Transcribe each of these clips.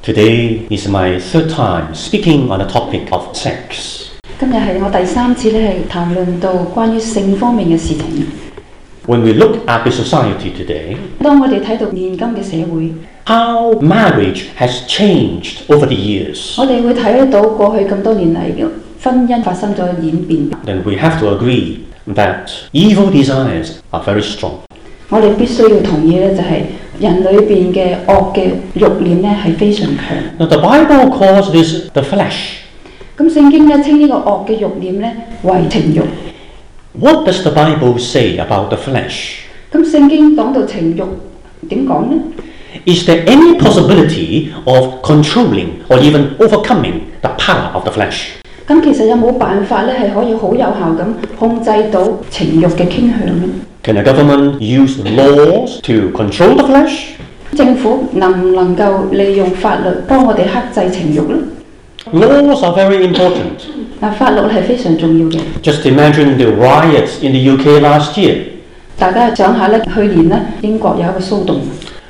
Today is my third time speaking on the topic of sex. 今日係我第3次係談論到關於性方面嘅事情。 When we look at the society today, 當我哋睇到現今嘅社會， how marriage has changed over the years, 我哋會睇得到過去咁多年嚟嘅婚姻發生咗演變。 then we have to agree that evil desires are very strong. 我哋必須要同意咧，就係人裏邊嘅惡嘅慾念咧係非常強。 Now the Bible calls this the flesh. 咁聖經咧稱呢個惡嘅慾念咧為情慾。 What does the Bible say about the flesh? 咁聖經講到情慾點講呢？ Is there any possibility of controlling or even overcoming the power of the flesh? 咁其實有冇辦法咧係可以好有效咁控制到情慾嘅傾向呢？ Can a government use laws to control the flesh? 政府能唔能夠利用法律幫我哋克制情慾呢？ Laws are very important. 嗱，法律係非常重要嘅。 Just imagine the riots in the UK last year. 大家想下咧，去年咧英國有一個騷動，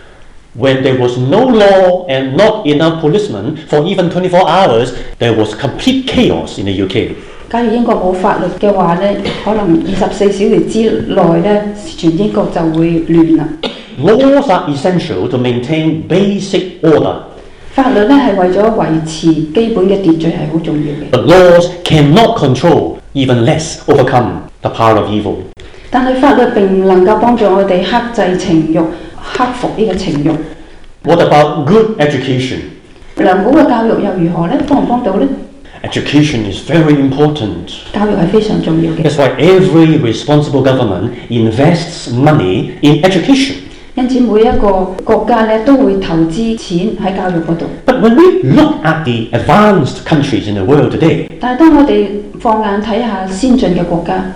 When there was no law and not enough policemen for even 24 hours, there was complete chaos in the UK. 假如英國冇法律嘅話咧，可能24小時之內咧，全英國就會亂啦。 Laws are essential to maintain basic order, 法律咧係為咗維持基本嘅秩序係好重要嘅， but laws cannot control, even less overcome, the power of evil. 但係法律並唔能夠幫助我哋克制情慾、克服呢個情慾。 What about good education? 良好嘅教育又如何呢？幫唔幫到呢？ Education is very important. 教育係非常重要嘅， That's why every responsible government invests money in education. 因此每一個國家咧都會投資錢喺教育嗰度。 But when we look at the advanced countries in the world today, 但係當我哋放眼睇下先進嘅國家，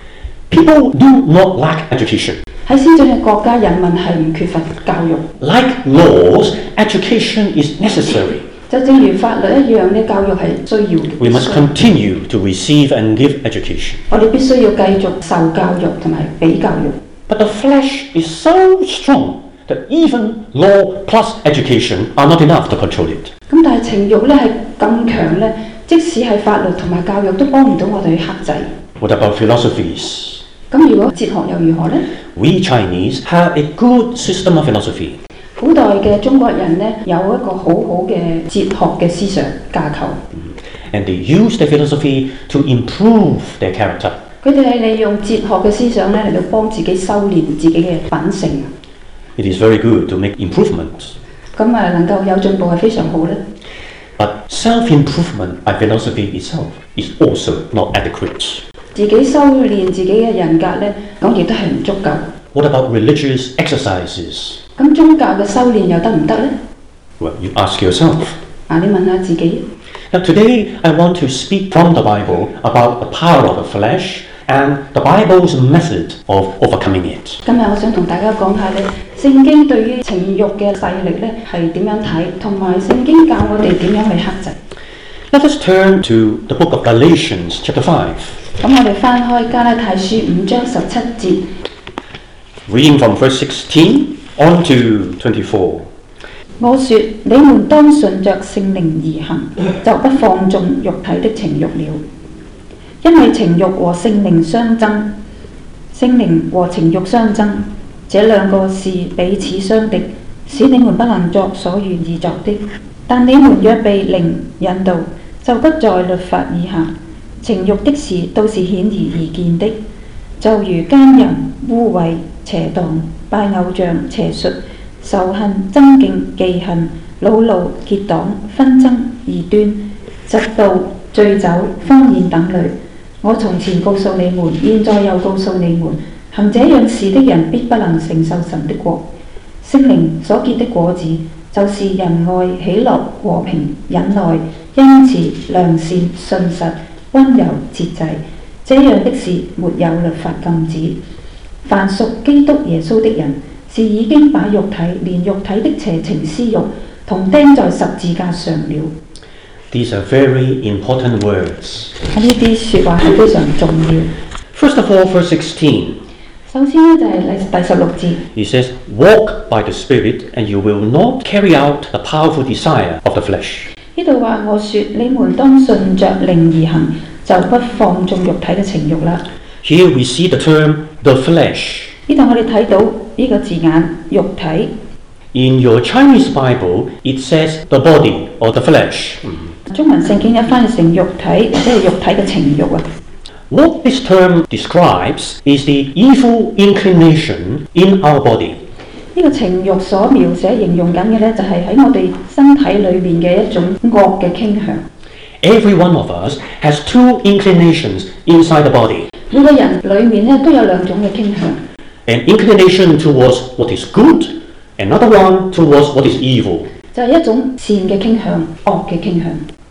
people do not lack education. 喺先進嘅國家，人民係唔缺乏教育。 Like laws, education is necessary. 就正如法律一樣咧，教育係需要嘅。 We must continue to receive and give education. 我哋必須要繼續受教育同埋俾教育。 But the flesh is so strong that even law plus education are not enough to control it. 咁但係情慾咧係咁強咧，即使係法律同埋教育都幫唔到我哋去克制。 What about philosophies? 咁如果哲學又如何呢？ We Chinese have a good system of philosophy. 古代嘅中國人咧有一個好好嘅哲學嘅思想架構， And they use their philosophy to improve their character. 佢哋係利用哲學嘅思想咧嚟到幫自己修練自己嘅品性。 It is very good to make improvements. 咁能夠有進步係非常好咧。 But self-improvement by philosophy itself is also not adequate. 自己修練自己嘅人格咧，咁亦都係唔足夠。 What about religious exercises? 咁宗教嘅修練又得唔得呢？ Well, you ask yourself. 你問下自己。 Now today I want to speak from the Bible about the power of the flesh and the Bible's method of overcoming it. 今日我想同大家講下咧，聖經對於情慾嘅勢力咧係點樣睇，同埋聖經教我哋點樣去克制。 Let us turn to the book of Galatians chapter 5. 咁我哋翻開加拉太書5章17節， Reading from verse 16 on to 24. 我說你們當順着聖靈而行，就不放縱肉體的情慾了。因為情慾和聖靈相爭，聖靈和情慾相爭，這兩個是彼此相敵，使你們不能作所願意作的。但你們若被靈引導，就不在律法以下。情慾的事都是顯而易見的，就如奸淫、污穢、邪蕩、拜偶像、邪術、仇恨、爭競、忌恨、惱怒、結黨、紛爭、異端、嫉妒、醉酒、荒宴等類。我從前告訴你們，現在又告訴你們，行這樣事的人必不能承受神的國。聖靈所結的果子，就是仁愛、喜樂、和平、忍耐、恩慈、良善、信實、溫柔、節制。這樣的事沒有律法禁止。凡屬基督耶穌的人，是已經把肉體連肉體的邪情私慾同釘在十字架上了。 These are very important words. 呢啲説話係非常重要。 First of all, verse 16. 首先呢，就係第16節， He says, "Walk by the Spirit, and you will not carry out the powerful desire of the flesh." 呢度話我說你們當順着靈而行，就不放縱肉體嘅情慾啦。 Here we see the term "the flesh." 呢度我哋睇到呢個字眼肉體。 In your Chinese Bible, it says "the body" or "the flesh." 中文聖經一翻譯成肉體，即係肉體嘅情慾啊。 What this term describes is the evil inclination in our body. 呢個情慾所描寫形容緊嘅呢，就係喺我哋身體裏面嘅一種惡嘅傾向。 Every one of us has two inclinations inside the body. 每個人裏面呢，都有兩種嘅傾向， An inclination towards what is good, another one towards what is evil. 就係一種善嘅傾向、惡嘅傾向。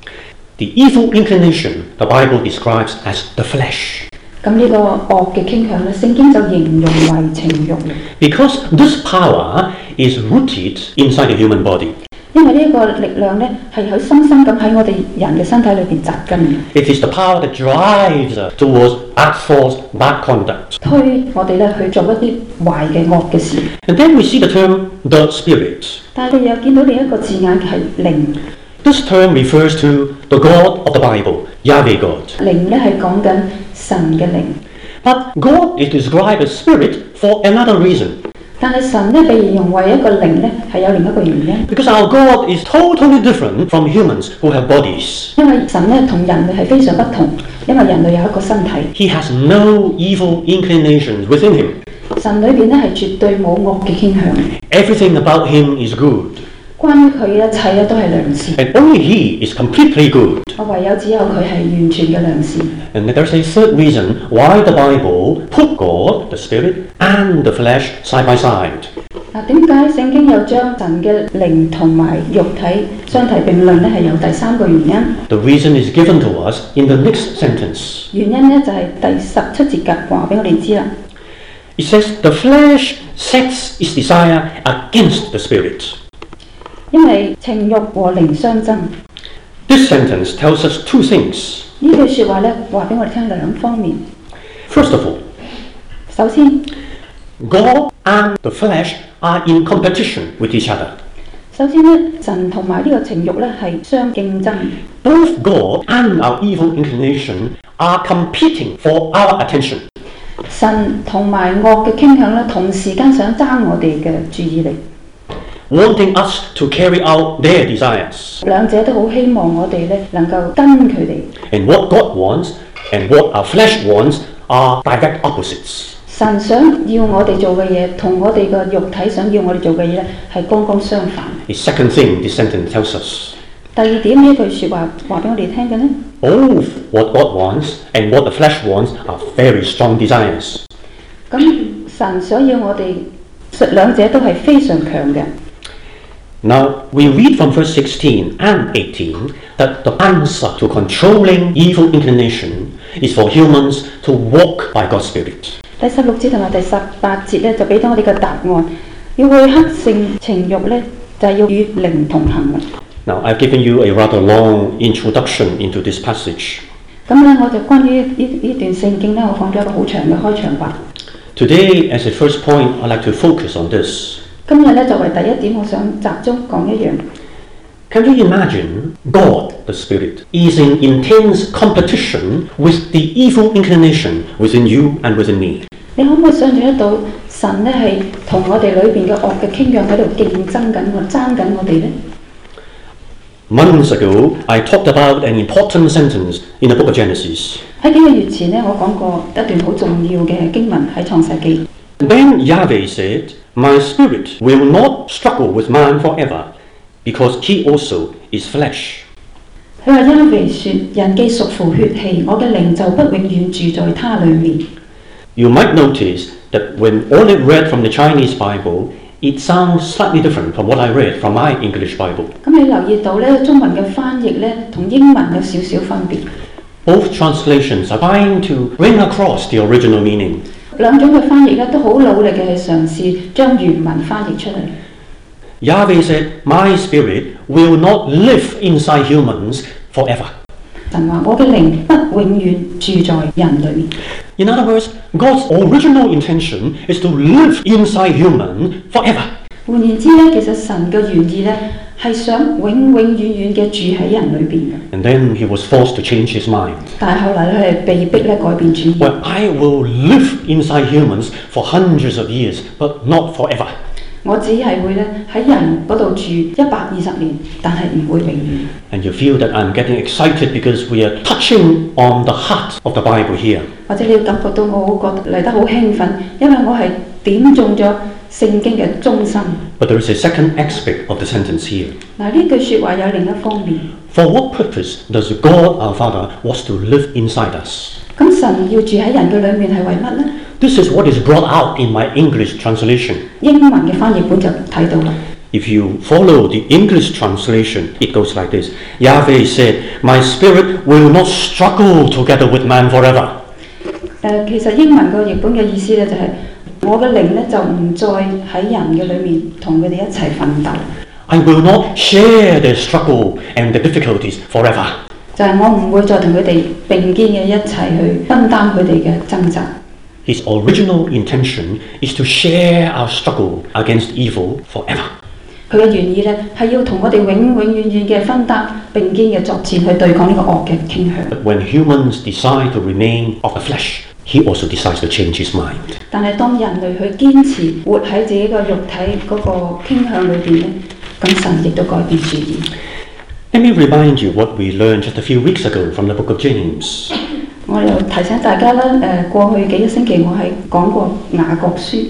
The evil inclination the Bible describes as the flesh. 咁呢個惡嘅傾向呢，聖經就形容為情慾。 Because this power is rooted inside the human body. 因為呢一個力量呢，係喺深深咁喺我哋人嘅身體裏邊扎根嘅， It is the power that drives us towards bad thoughts, bad conduct. 推我哋呢去做一啲壞嘅惡嘅事。 And then we see the term "the Spirit." 但係你又見到另一個字眼係靈， This term refers to the God of the Bible, Yahweh God. 靈呢係講緊神嘅靈。 But God is described as spirit for another reason. 但係神呢被形容為一個靈呢，係有另一個原因， Because our God is totally different from humans who have bodies. 因為神呢同人類係非常不同，因為人類有一個身體， He has no evil inclinations within him. 神裏邊呢係絕對冇惡嘅傾向， Everything about him is good. 關於佢一切呢都係良善。 And only he is completely good. 我唯有只有佢係完全嘅良善。 And there's a third reason why the Bible put God, the spirit, and the flesh side by side. 嗱，點解聖經又將神嘅靈同埋肉體相提並論呢？係有第三個原因。 The reason is given to us in the next sentence. 原因呢就係第17節嘅話俾我哋知啦。 It says, "The flesh sets its desire against the spirit." 因為情慾和靈相爭。 This sentence tells us two things. 呢句説話呢話俾我哋聽兩方面。 First of all, 首先， God and the flesh are in competition with each other. 首先呢，神同埋呢個情慾呢係相競爭。 Both God and our evil inclination are competing for our attention. 神同埋惡嘅傾向呢，同時間想爭我哋嘅注意力， wanting us to carry out their desires. 兩者都好希望我哋呢能夠跟佢哋。 And what God wants and what our flesh wants are direct opposites. 神想要我哋做嘅嘢，同我哋個肉體想要我哋做嘅嘢呢，係剛剛相反。 The second thing this sentence tells us, 第二點呢一句説話話俾我哋聽嘅呢， both what God wants and what the flesh wants are very strong desires. 咁神想要我哋兩者都係非常強嘅。 Now, we read from verse 16 and 18 that the answer to controlling evil inclination is for humans to walk by God's Spirit. 第16節同埋第18節呢，就俾到我哋嘅答案，要去克勝情慾呢，就係要與靈同行嘅。 Now, I've given you a rather long introduction into this passage. 咁呢，我就關於呢段聖經呢，我講咗一個好長嘅開場白。 Today, as a first point, I'd like to focus on this. 今日呢，作為第一點，我想集中講一樣。 Can you imagine God, the Spirit, is in intense competition with the evil inclination within you and within me? 你可唔可以想象得到神呢係同我哋裏邊嘅惡嘅傾向喺度競爭緊我、爭緊我哋呢？ Months ago, I talked about an important sentence in the book of Genesis. 喺幾個月前呢，我講過一段好重要嘅經文喺創世記。 Then Yahweh said, "My spirit will not struggle with man forever, because he also is flesh." 佢話因為説人既屬乎血氣，我嘅靈就不永遠住在他裏面。 You might notice that when Olive read from the Chinese Bible, it sounds slightly different from what I read from my English Bible. 咁你留意到呢，中文嘅翻譯呢，同英文有少少分別。 Both translations are trying to bring across the original meaning. 兩種嘅翻譯呢，都好努力嘅去嘗試將原文翻譯出嚟。 Yahweh said, "My spirit will not live inside humans forever." 神話：我嘅靈不永遠住在人裏面。 In other words, God's original intention is to live inside human forever. 換言之咧，其實神嘅原意咧係想永永遠遠嘅住喺人裏邊嘅。 And then he was forced to change his mind. 但係後嚟佢係被逼咧改變主意。 Well, I will live inside humans for hundreds of years, but not forever. 我只係會咧喺人嗰度住120年，但係唔會永遠。 And you feel that I'm getting excited because we are touching on the heart of the Bible here. 或者你感覺到我好覺嚟得好興奮，因為我係點中咗聖經嘅中心。 But there is a second aspect of the sentence here. 嗱，呢句説話有另一方面。 For what purpose does God our Father wants to live inside us? 咁神要住喺人嘅裏面係為乜呢？ This is what is brought out in my English translation. 英文嘅翻譯本就睇到啦。 If you follow the English translation, it goes like this. Yahweh said, My spirit will not struggle together with man forever. 其實英文個譯本嘅意思咧就係、我嘅靈咧就唔再喺人嘅裏面同佢哋一齊奮鬥。 I will not share their struggle and the difficulties forever. 就係我唔會再同佢哋並肩嘅一齊去分擔佢哋嘅掙扎。 His original intention is to share our struggle against evil forever. 佢嘅原意咧係要同我哋永永遠遠嘅分擔並肩嘅作戰去對抗呢個惡嘅傾向。 But when humans decide to remain of the flesh, he also decides to change his mind. 但係當人類去堅持活喺自己個肉體嗰個傾向裏邊咧，咁神亦都改變主意。 Let me remind you what we learned just a few weeks ago from the book of James. 我又提醒大家啦，過去幾個星期我係講過雅各書。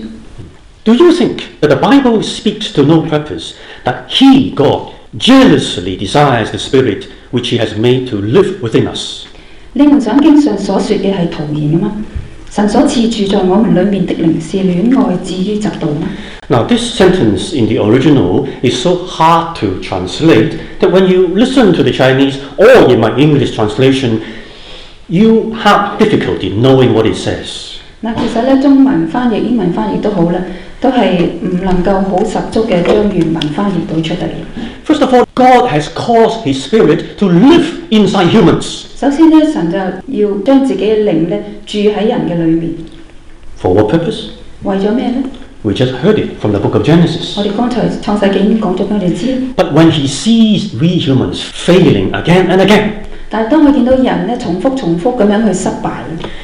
Do you think that the Bible speaks to no purpose, that He, God, jealously desires the Spirit which He has made to live within us? 你唔想經上所說嘅係徒然嘅嗎？神所賜住在我們裏面的靈是戀愛至於嫉妒嗎？ Now, this sentence in the original is so hard to translate that when you listen to the Chinese or in my English translation, you have difficulty knowing what it says. 嗱，其實咧中文翻譯、英文翻譯都好啦，都係唔能夠好十足嘅將原文翻譯到出嚟。 First of all, God has caused His Spirit to live inside humans. 首先咧，神就要將自己嘅靈咧住喺人嘅裏面。 For what purpose? 為咗咩咧？ We just heard it from the book of Genesis. 我哋剛才創世記已經講咗俾我哋知。 But when He sees we humans failing again and again, 但係當佢見到人咧重複咁樣去失敗，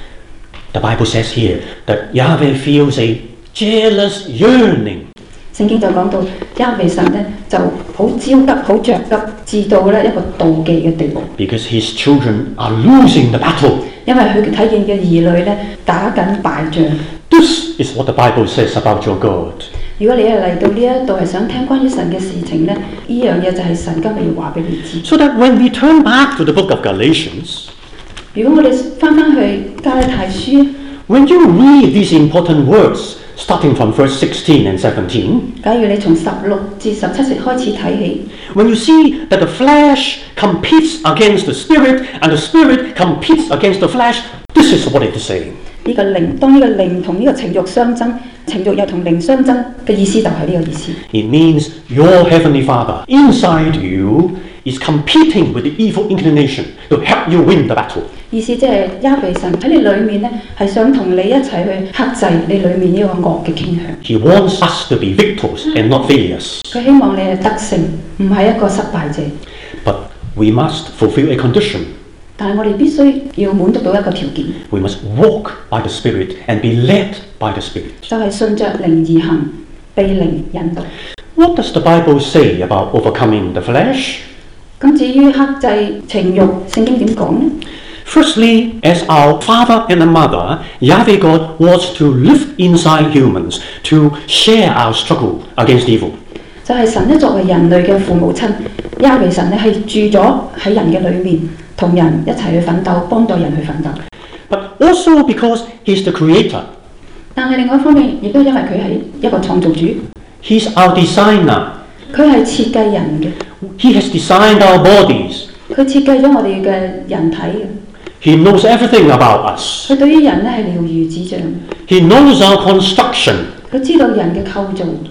the Bible says here that Yahweh feels a jealous yearning. 聖經就講到亞維神咧就好焦急、好着急，至到咧一個妒忌嘅地步。 Because His children are losing the battle. 因為佢睇見嘅兒女咧打緊敗仗。 This is what the Bible says about your God. 如果你係嚟到呢一度係想聽關於神嘅事情咧，呢樣嘢就係神今日要話俾你知。 So that when we turn back to the book of Galatians, 如果我哋翻去加拉太書， when you read these important words, starting from verse 16 and 17, 假如你從16至17節開始睇起， when you see that the flesh competes against the Spirit and the Spirit competes against the flesh, this is what it is saying. 呢個靈當呢個靈同呢個情慾相爭，情慾又同靈相爭嘅意思就係呢個意思。 It means your Heavenly Father inside you is competing with the evil inclination to help you win the battle. 意思即係亞維神喺你裏面咧，係想同你一齊去克制你裏面呢個惡嘅傾向。 He wants us to be victors and not failures. 佢希望你係得勝，唔係一個失敗者。 But we must fulfill a condition. 但係我哋必須要滿足到一個條件， We must walk by the Spirit and be led by the Spirit. 就係順着靈而行，被靈引導。 What does the Bible say about overcoming the flesh? 咁至於克制情慾，聖經點講呢？ Firstly, as our father and mother, Yahweh God wants to live inside humans to share our struggle against evil. 就係神咧作為人類嘅父母親，亞維神咧係住咗喺人嘅裏面，同人一齊去奮鬥，幫助人去奮鬥。 But also because He's the Creator. 但係另外一方面，亦都因為佢係一個創造主， He's our designer. 佢係設計人嘅， He has designed our bodies. 佢設計咗我哋嘅人體嘅。 He knows everything about us. 佢對於人咧係了如指掌， He knows our construction. 佢知道人嘅構造，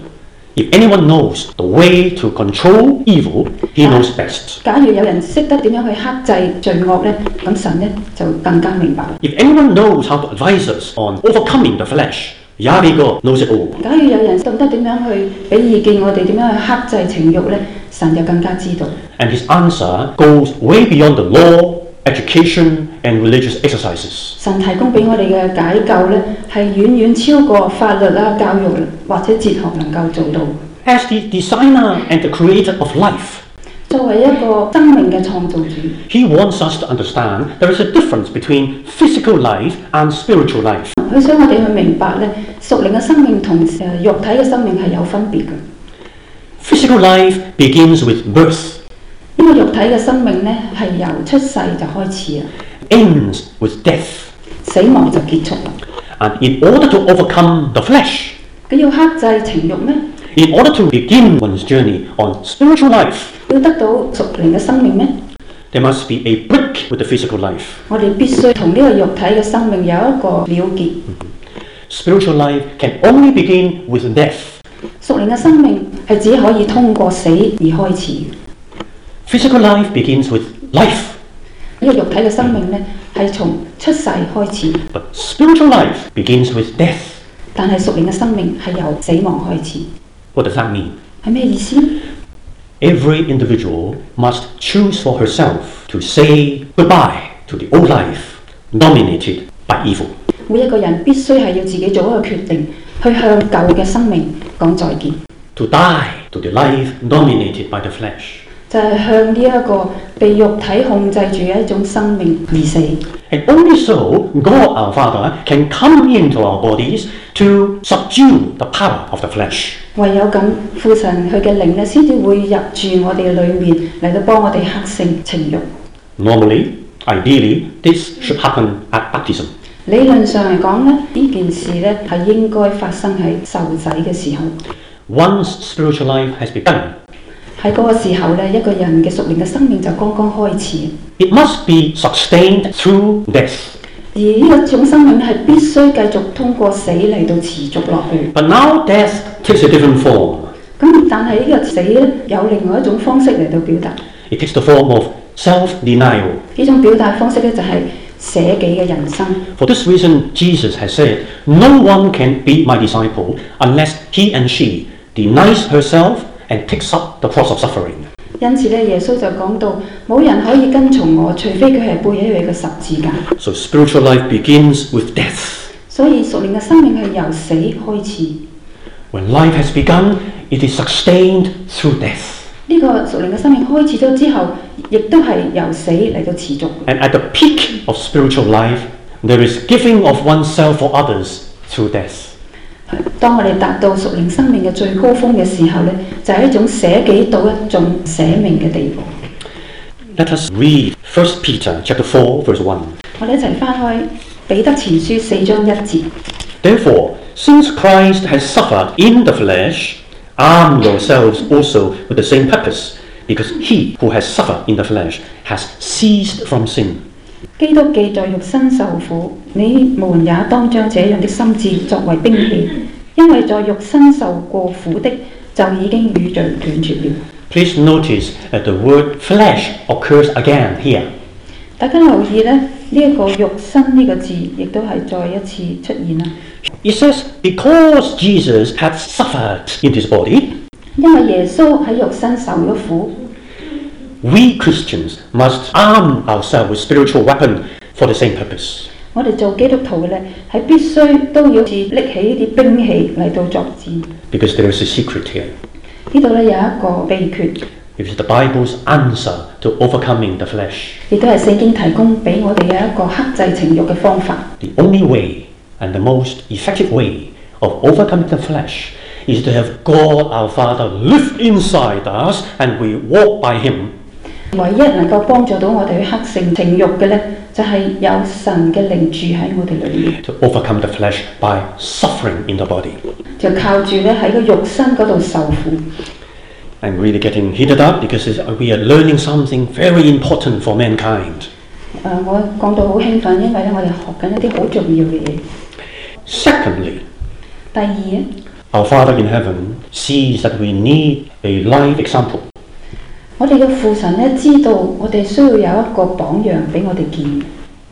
If anyone knows the way to control evil, he knows best. 假如有人識得點樣去克制罪惡呢，咁神呢就更加明白。 If anyone knows how to advise us on overcoming the flesh, Yahweh God knows it all. 假如有人懂得點樣去俾意見我哋點樣去克制情慾呢，神就更加知道。 And his answer goes way beyond the law, education, and religious exercises. 神提供俾我哋嘅解救呢，係遠遠超過法律啦、教育或者哲學能夠做到。 As the designer and the creator of life, 作為一個生命嘅創造主， he wants us to understand there is a difference between physical life and spiritual life. 佢想我哋去明白呢，屬靈嘅生命同肉體嘅生命係有分別嘅。 Physical life begins with birth, 呢個肉體嘅生命呢，係由出世就開始啦， ends with death. 死亡就結束啦。 And in order to overcome the flesh, 佢要克制情慾咩？ in order to begin one's journey on spiritual life, 要得到屬靈嘅生命咩？ there must be a break with the physical life. 我哋必須同呢個肉體嘅生命有一個了結。 Spiritual life can only begin with death. 屬靈嘅生命係只可以通過死而開始。 Physical life begins with life, 呢個肉體嘅生命呢，係從出世開始， but spiritual life begins with death. 但係屬靈嘅生命係由死亡開始。 What does that mean? 係咩意思？ Every individual must choose for herself to say goodbye to the old life dominated by evil. 每一個人必須係要自己做一個決定，去向舊嘅生命講再見， To die to the life dominated by the flesh. 就係向呢一個被肉體控制住嘅一種生命而死。 And only so, God our Father can come into our bodies to subdue the power of the flesh. 唯有咁，父神佢嘅靈咧，先至會入住我哋裏面，嚟到幫我哋克勝情慾。 Normally, ideally, this should happen at baptism. 理論上嚟講咧，呢件事咧係應該發生喺受洗嘅時候。 Once spiritual life has begun, 喺嗰個時候咧，一個人嘅屬靈嘅生命就剛剛開始。 it must be sustained through death. 而呢一種生命係必須繼續通過死嚟到持續落去。 But now death takes a different form. 咁但係呢個死咧有另外一種方式嚟到表達。 It takes the form of self-denial. 呢種表達方式咧就係捨己嘅人生。 For this reason, Jesus has said, "No one can be my disciple unless he and she denies herself and takes up the cross of suffering." 因此咧，耶穌就講到，冇人可以跟從我，除非佢係背起佢嘅十字架。 So spiritual life begins with death. 所以屬靈嘅生命係由死開始。 When life has begun, it is sustained through death. 呢個屬靈嘅生命開始咗之後，亦都係由死嚟到持續。 And at the peak of spiritual life, there is giving of oneself for others through death. 當我哋達到屬靈生命嘅最高峰嘅時候呢，就係一種捨己到一種捨命嘅地步。 Let us read 1 Peter chapter 4, verse 1. 我哋一齊翻開彼得前書4章1節。 Therefore, since Christ has suffered in the flesh, arm yourselves also with the same purpose, because he who has suffered in the flesh has ceased from sin. 基督既在肉身受苦，你們也當將這樣的心志作為兵器，因為在肉身受過苦的，就已經與罪斷絕了。 Please notice that the word flesh occurs again here. 大家留意呢，呢一個肉身呢個字，亦都係再一次出現啦。 It says, because Jesus had suffered in his body, 因為耶穌喺肉身受咗苦， we Christians must arm ourselves with spiritual weapon for the same purpose. 我哋做基督徒嘅咧，係必須都要拎起呢啲兵器嚟到作戰。 Because there is a secret here. 呢度咧有一個秘訣， It is the Bible's answer to overcoming the flesh. 亦都係聖經提供俾我哋嘅一個克制情慾嘅方法。 The only way and the most effective way of overcoming the flesh is to have God our Father live inside us and we walk by Him. 唯一能夠幫助到我哋去克勝情慾嘅咧，就係有神嘅靈住喺我哋裏面。 To overcome the flesh by suffering in the body. 就靠住咧喺個肉身嗰度受苦。 I'm really getting heated up because we are learning something very important for mankind. 我講到好興奮，因為咧我哋學緊一啲好重要嘅嘢。 Secondly, 第二， Our Father in heaven sees that we need a life example. 我哋嘅父神咧知道我哋需要有一個榜樣俾我哋見。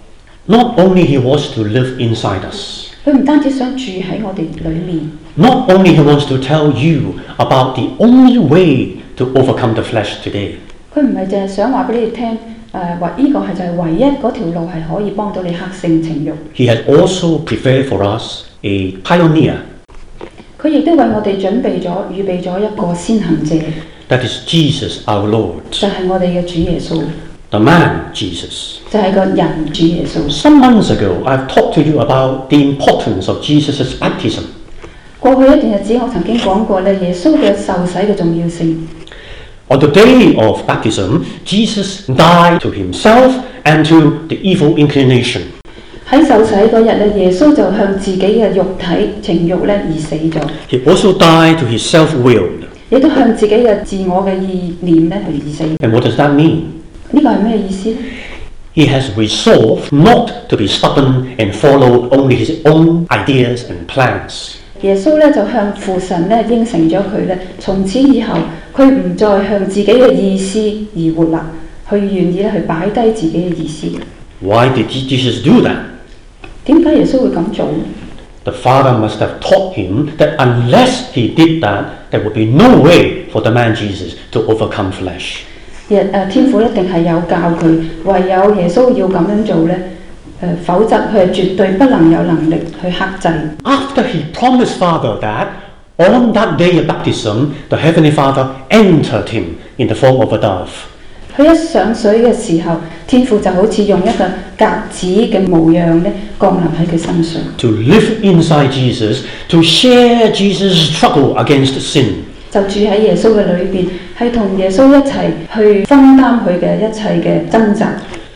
Not only He wants to live inside us, 佢唔單止想住喺我哋裏面， not only He wants to tell you about the only way to overcome the flesh today. 佢唔係淨係想話俾你哋聽，話呢個係就係唯一嗰條路係可以幫到你克勝情慾。 He has also prepared for us a pioneer. 佢亦都為我哋準備咗、預備咗一個先行者， That is Jesus our Lord, 就係我哋嘅主耶穌， the man Jesus. 就係個人主耶穌。 Some months ago, I've talked to you about the importance of Jesus' baptism. 過去一段日子，我曾經講過咧，耶穌嘅受洗嘅重要性。 On the day of baptism, Jesus died to himself and to the evil inclination. 喺受洗嗰日咧，耶穌就向自己嘅肉體情慾咧而死咗， He also died to his self-will. 亦都向自己嘅自我嘅意念咧而死。 And what does that mean? 呢個係咩意思咧？ He has resolved not to be stubborn and follow only his own ideas and plans. 耶穌咧就向父神咧應承咗佢咧，從此以後佢唔再向自己嘅意思而活啦，佢願意咧去擺低自己嘅意思。 Why did Jesus do that? 點解耶穌會咁做呢？ The Father must have taught him that unless he did that, there would be no way for the man Jesus to overcome flesh. 天父一定係有教佢，唯有耶穌要咁樣做咧，否則佢係絕對不能有能力去克制。 After he promised Father that, on that day of baptism, the Heavenly Father entered him in the form of a dove. 佢一上水嘅時候，天父就好似用一個鴿子嘅模樣咧降臨喺佢身上， To live inside Jesus, to share Jesus' struggle against sin. 就住喺耶穌嘅裏邊，係同耶穌一齊去分擔佢嘅一切嘅掙扎。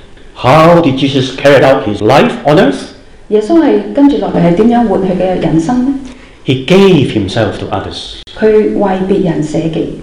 How did Jesus carry out his life on earth? 耶穌係跟住落嚟係點樣活佢嘅人生呢？ He gave himself to others. 佢為別人捨己，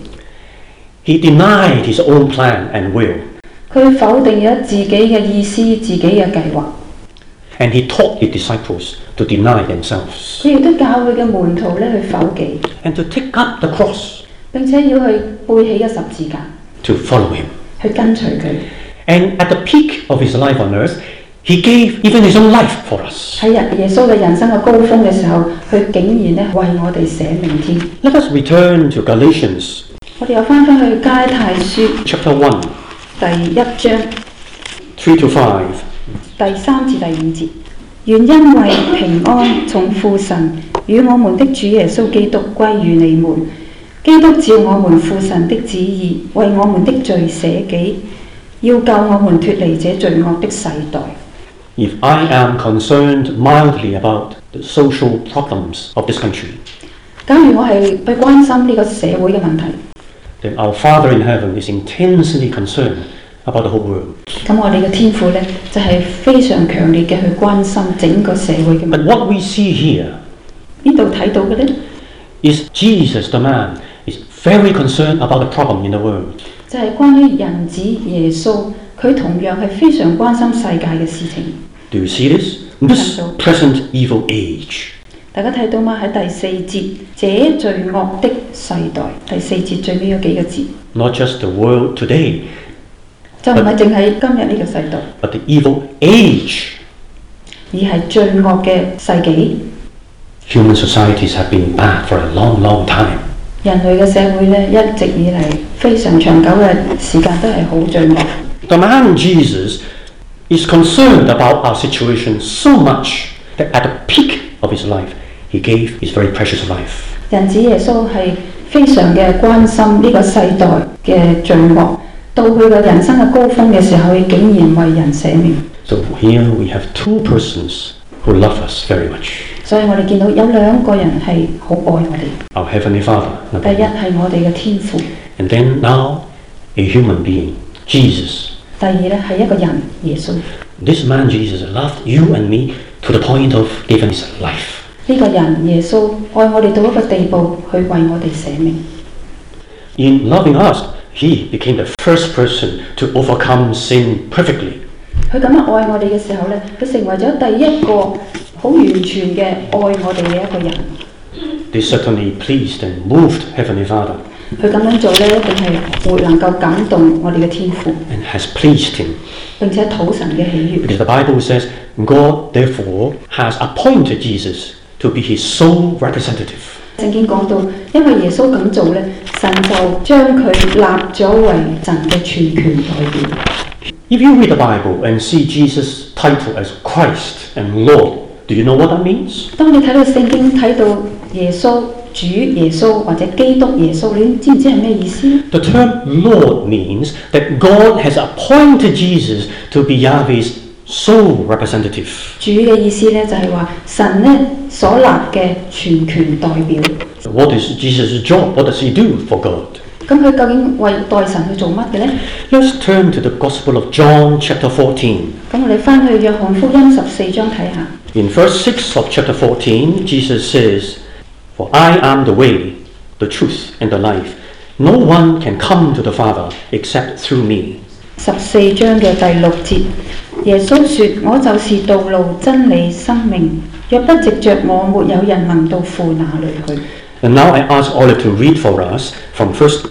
He denied his own plan and will. 佢否定咗自己嘅意思、自己嘅計劃。 And he taught his disciples to deny themselves 佢亦都教佢嘅門徒咧去否己， and to take up the cross 並且要去背起嘅十字架， to follow him. 去跟隨佢。 And at the peak of his life on earth, he gave even his own life for us. 喺耶穌嘅人生嘅高峰嘅時候，佢竟然咧為我哋捨命添。 Let us return to Galatians 我哋又翻返去加拉太書 chapter 1, 第1章 3 to 5. 第3至第5節，願因為平安從父神與我們的主耶穌基督歸於你們。基督照我們父神的旨意，為我們的罪捨己，要救我們脫離這罪惡的世代。 If I am concerned mildly about the social problems of this country, 假如我係去關心呢個社會嘅問題， then our Father in heaven is intensely concerned about the whole world. 咁我哋嘅天父呢，就係非常強烈嘅去關心整個社會嘅問 But 題。 what we see here 呢度睇到嘅呢， is Jesus, the man, is very concerned about the problem in the world. 就係關於人子耶穌，佢同樣係非常關心世界嘅事情。 Do you see this? This present evil age. 大家睇到嗎？喺第4節，這罪惡的世代，第4節最尾嗰幾個字， Not just the world today, 就唔係淨係今日呢個世代， but the evil age. 而係罪惡嘅世紀。 Human societies have been bad for a long, long time. 人類嘅社會呢，一直以嚟非常長久嘅時間都係好罪惡。 The man Jesus is concerned about our situation so much that at the peak of his life, he gave his very precious life. 人子耶穌係非常嘅關心呢個世代嘅罪惡，到佢嘅人生嘅高峰嘅時候，佢竟然為人捨命。 So here we have two persons who love us very much. 所以我哋見到有兩個人係好愛我哋。 Our Heavenly Father, 第一係我哋嘅天父， and then now a human being, Jesus. 第二呢係一個人耶穌。 This man Jesus loved you and me to the point of giving his life. 呢個人耶穌愛我哋到一個地步，去為我哋捨命。 In loving us, he became the first person to overcome sin perfectly. 佢咁樣愛我哋嘅時候呢，佢成為咗第一個好完全嘅愛我哋嘅一個人。 This certainly pleased and moved Heavenly Father 佢咁樣做呢，一定係會能夠感動我哋嘅天父， and has pleased him. 並且討神嘅喜悅。 Because the Bible says God therefore has appointed Jesus to be his sole representative. 聖經講到，因為耶穌咁做呢，神就將佢立咗為神嘅全權代表。 If you read the Bible and see Jesus' title as Christ and Lord, do you know what that means? 當你睇到聖經睇到耶穌、主耶穌或者基督耶穌，你知唔知係咩意思？ The term Lord means that God has appointed Jesus to be Yahweh's sole representative. 主嘅意思呢，就係話神呢所立嘅全權代表。 What is Jesus' job? What does he do for God? 咁佢究竟為代神去做乜嘅呢？ Let's turn to the Gospel of John chapter 14. 咁我哋翻去約翰福音14章睇下。 In verse 6 of chapter 14, Jesus says, For I am the way, the truth, and the life. No one can come to the Father except through me. 14章嘅第6節，耶穌說：我就是道路、真理、生命。若不藉着我，沒有人能到父那裏去。 And now I ask Olive to read for us from verse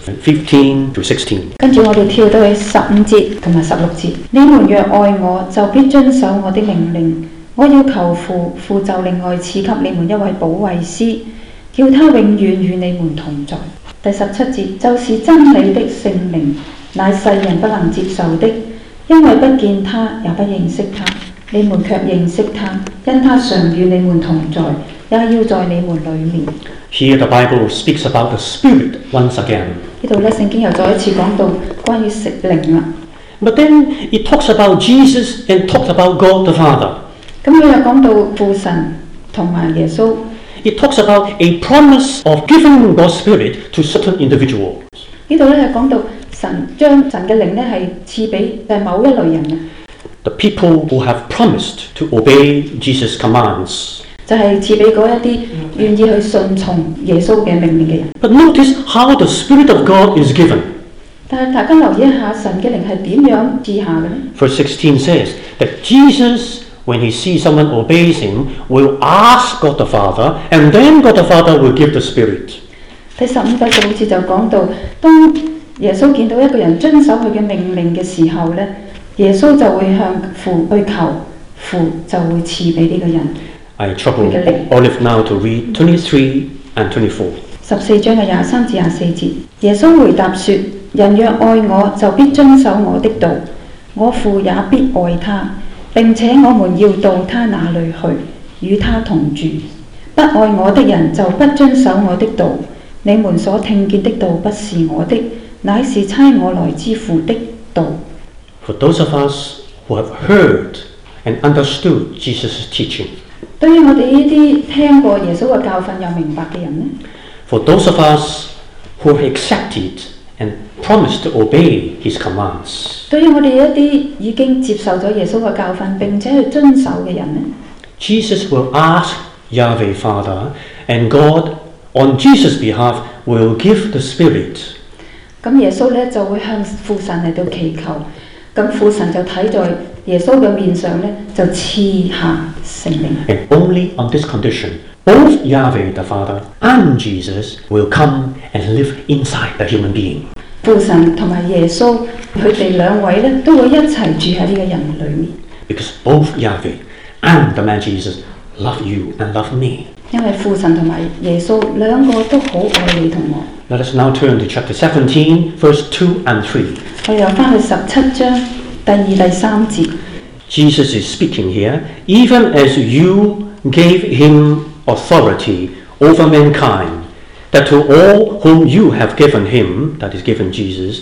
15 to 16. 跟住我哋跳到去15節同埋16節。你們若愛我，就必遵守我的命令。我要求父，父就另外賜給你們一位保惠師，叫他永遠與你們同在。第17節，就是真理的聖靈，乃世人不能接受的，因為不見他，也不認識他。你們卻認識他，因他常與你們同在，也要在你們裏面。 Here the Bible speaks about the Spirit once again. 呢度咧，聖經又再一次講到關於聖靈啦。 But then it talks about Jesus and talks about God the Father. 咁佢又講到父神同埋耶穌。 It talks about a promise of giving God's Spirit to certain individuals. 呢度咧係講到神將神嘅靈咧係賜俾某一類人嘅， The people who have promised to obey Jesus' commands. 就係賜俾嗰一啲願意去順從耶穌嘅命令嘅人。 But notice how the Spirit of God is given. 但係大家留意一下神嘅靈係點樣賜下嘅呢？ Verse 16 says that Jesus, when he sees someone obeys him, will ask God the Father, and then God the Father will give the Spirit. 第15、第16節就講到，當耶穌見到一個人遵守佢嘅命令嘅時候呢，耶穌就會向父去求，父就會賜俾呢個人。 I trouble Olive now to read 23 and 24. 14章嘅23至24節，耶穌回答說：人若愛我，就必遵守我的道，我父也必愛他，並且我們要到他那裏去，與他同住。不愛我的人就不遵守我的道。你們所聽見的道不是我的，乃是差我來之父的道。 For those of us who have heard and understood Jesus' teaching, 對於我哋呢啲聽過耶穌嘅教訓又明白嘅人呢， for those of us who have accepted and promised to obey his commands, 對於我哋一啲已經接受咗耶穌嘅教訓並且去遵守嘅人呢， Jesus will ask Yahweh Father, and God on Jesus' behalf will give the Spirit. 咁耶穌咧就會向父神嚟到祈求，咁父神就睇在耶穌嘅面上咧，就賜下聖靈。 And only on this condition, both Yahweh the Father and Jesus will come and live inside the human being. 父神同埋耶穌，佢哋兩位咧都會一齊住喺呢個人裏面。 Because both Yahweh and the man Jesus love you and love me. 因為父神同埋耶穌兩個都好愛你同我。 Let us now turn to chapter 17, verse 2 and 3. 我哋又翻去17章第2、第3節。 Jesus is speaking here, even as you gave him authority over mankind, that to all whom you have given him, that is given Jesus,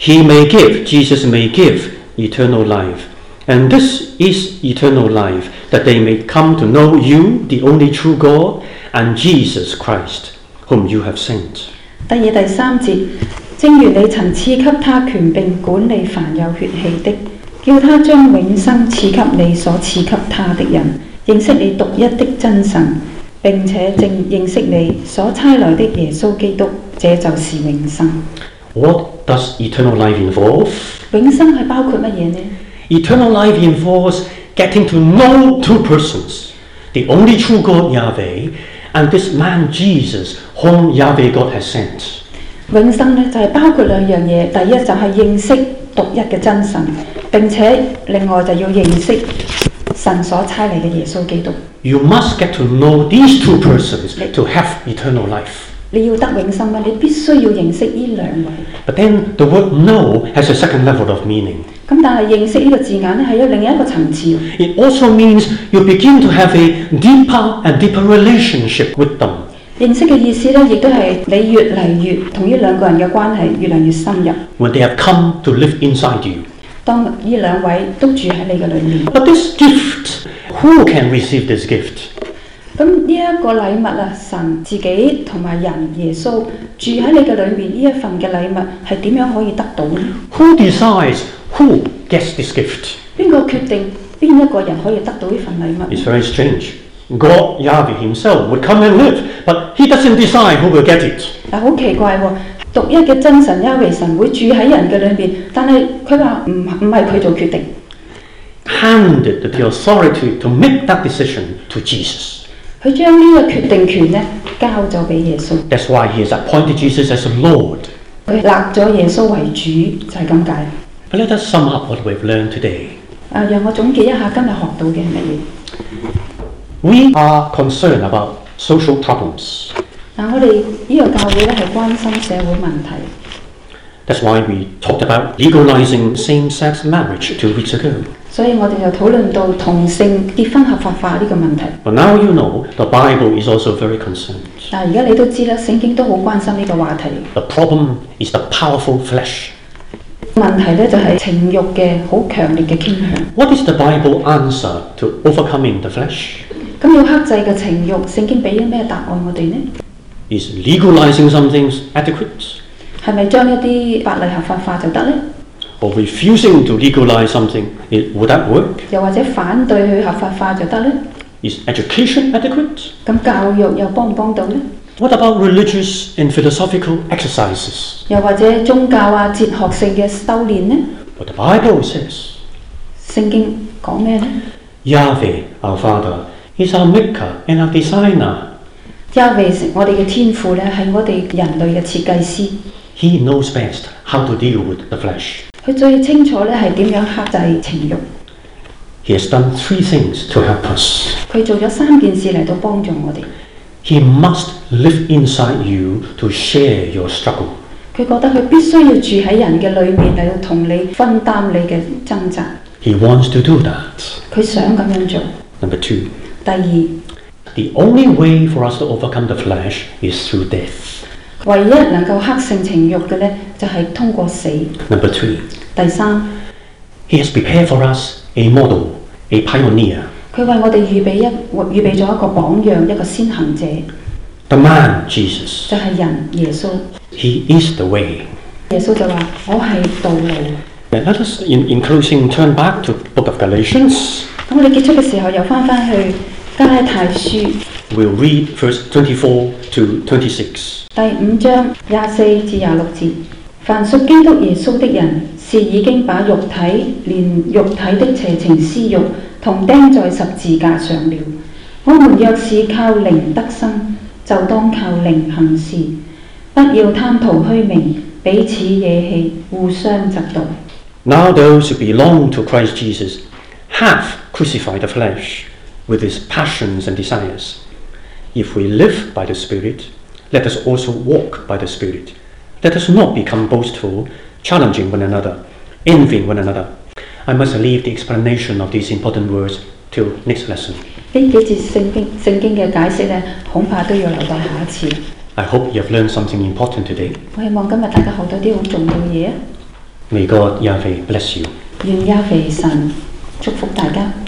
Jesus may give eternal life. And this is eternal life, that they may come to know you, the only true God, and Jesus Christ, whom you have sent. 第2、第3節，正如你曾賜給他權柄管理凡有血氣的，叫他將永生賜給你所賜給他的人，認識你獨一的真神，並且正認識你所差來的耶穌基督，這就是永生。 What does eternal life involve? 永生係包括乜嘢呢？ Eternal life involves getting to know two persons, the only true God Yahweh and this man Jesus, whom Yahweh God has sent. 永生呢，就係包括兩樣嘢，第一就係認識獨一嘅真神，並且另外就要認識神所差嚟嘅耶穌基督。 You must get to know these two persons to have eternal life. 你要得永生呢，你必須要認識呢兩位。 But then the word know has a second level of meaning. 咁但係認識呢個字眼呢，係有另一個層次。 It also means you begin to have a deeper and deeper relationship with them. 認識嘅意思呢，亦都係你越嚟越同呢兩個人嘅關係越嚟越深入。 When they have come to live inside you. 當呢兩位都住喺你嘅裏面。 But this gift, who can receive this gift? 咁呢一個禮物啊，神自己同埋人耶穌住喺你嘅裏面，呢一份嘅禮物係點樣可以得到呢？ Who decides who gets this gift? 邊個決定邊一個人可以得到呢份禮物？ It's very strange. God, Yahweh himself, would come and live, but he doesn't decide who will get it. 但好奇怪喎，獨一嘅真神亞維神會住喺人嘅裏面，但係佢話唔係佢做決定。 Handed the authority to make that decision to Jesus. 佢將呢個決定權呢交咗俾耶穌。 That's why he has appointed Jesus as Lord. 佢立咗耶穌為主，就係咁解。 But let us sum up what we've learned today. 讓我總結一下今日學到嘅係乜嘢。 We are concerned about social problems. 我哋呢個教會咧係關心社會問題。 That's why we talked about legalizing same-sex marriage 2 weeks ago. 所以我哋就討論到同性結婚合法化呢個問題。 But now you know the Bible is also very concerned. 但係而家你都知啦，聖經都好關心呢個話題。 The problem is the powerful flesh. 問題咧就係情慾嘅好強烈嘅傾向。 What is the Bible answer to overcoming the flesh? 咁要克制嘅情慾，聖經俾咗咩答案我哋呢？ Is legalizing something adequate? 係咪將一啲法例合法化就得呢？ Or refusing to legalize something, would that work? 又或者反對佢合法化就得呢？ Is education adequate? 咁教育又幫唔幫到呢？ What about religious and philosophical exercises? 又或者宗教啊、哲學性嘅修練呢？ What the Bible says. 聖經講咩呢？ Yahweh, our Father, is our maker and our designer. 亞維成我哋嘅天父咧，係我哋人類嘅設計師。 He knows best how to deal with the flesh. 佢最清楚咧係點樣克制情慾。 He has done 3 things to help us. 佢做咗3件事嚟到幫助我哋。 He must live inside you to share your struggle. 佢覺得佢必須要住喺人嘅裏面嚟到同你分擔你嘅掙扎。 He wants to do that. 佢想咁樣做。 Number 2. 第二， The only way for us to overcome the flesh is through death. 唯一能夠克勝情慾嘅咧，就係通過死。 Number 3. 第三， He has prepared for us a model, a pioneer. 佢為我哋預備咗一個榜樣，一個先行者， The man, Jesus. 就係人耶穌。 He is the way. 耶穌就話：我係道路。 Now let us, in closing, turn back to the book of Galatians. 咁我哋結束嘅時候，又翻去加拉太書 We'll read verse 24 to 26. 第5章24至26節。凡屬基督耶穌的人，是已經把肉體連肉體的邪情私慾同釘在十字架上了。我們若是靠靈得生，就當靠靈行事，不要貪圖虛名，彼此惹氣，互相嫉妒。 Now those who belong to Christ Jesus have crucified the flesh with its passions and desires. If we live by the Spirit, let us also walk by the Spirit. Let us not become boastful, challenging one another, envying one another. I must leave the explanation of these important words till next lesson. 呢幾節聖經嘅解釋呢，恐怕都要留待下一次。 I hope you have learned something important today. 我希望今日大家學到啲好重要嘅嘢。 May God, Yahweh, bless you. 願亞肥神祝福大家。